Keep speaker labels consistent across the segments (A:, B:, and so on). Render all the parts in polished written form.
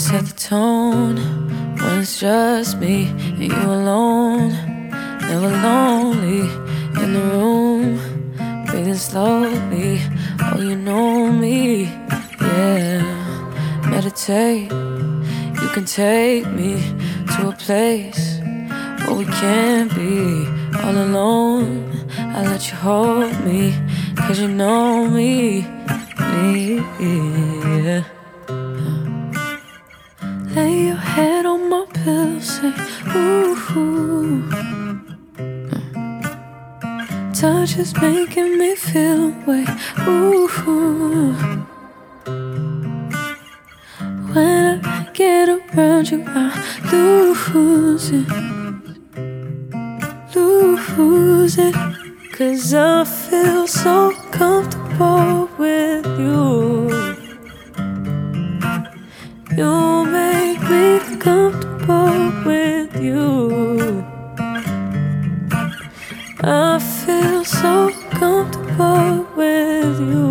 A: set the tone when it's just me and you alone. Never lonely in the room, breathing slowly. Oh, you know me, yeah. Meditate, you can take me to a place where we can't be all alone. I let you hold me, 'cause you know me, yeah. Lay your head on my pillow, say ooh. Touch is making me feel away, ooh. When I get around you, I lose it, 'cause I feel so comfortable with you. You make me comfortable with you. I feel so comfortable with you.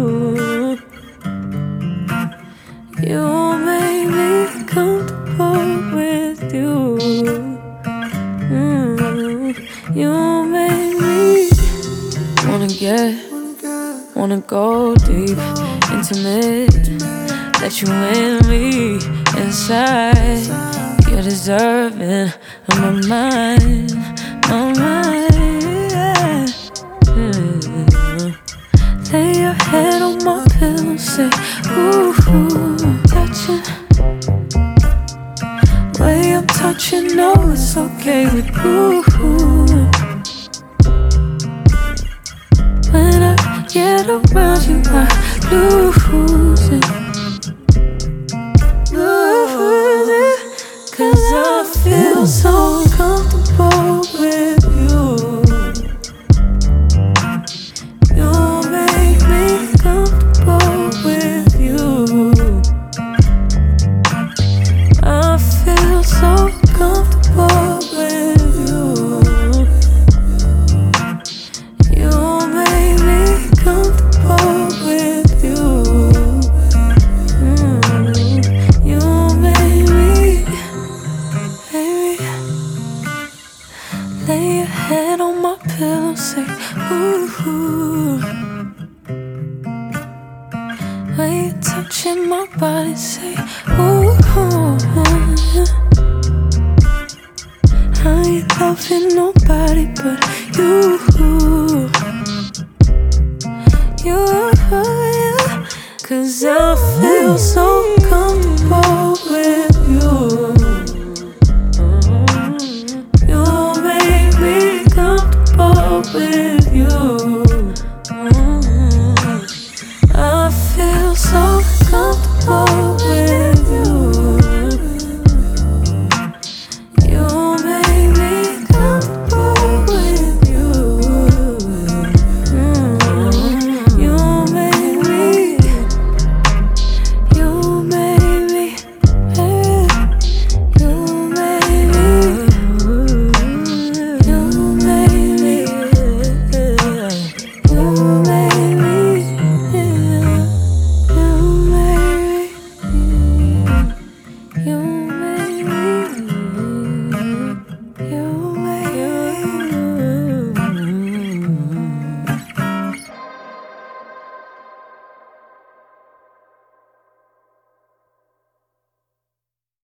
A: You make me comfortable with you. You make me wanna go deep, intimate. Let you in me inside. You're deserving of my mind, yeah. Lay your head on my pillow, say ooh. Touching, way I'm touching, no, it's okay with you. When I get around you, I lose it, 'cause I feel so comfortable with you. You make me comfortable with you. I feel so comfortable with you. You make me comfortable with you. You make me, baby. Lay your head on my pillow, say ooh. When you're touching my body, say ooh. I ain't loving nobody but you.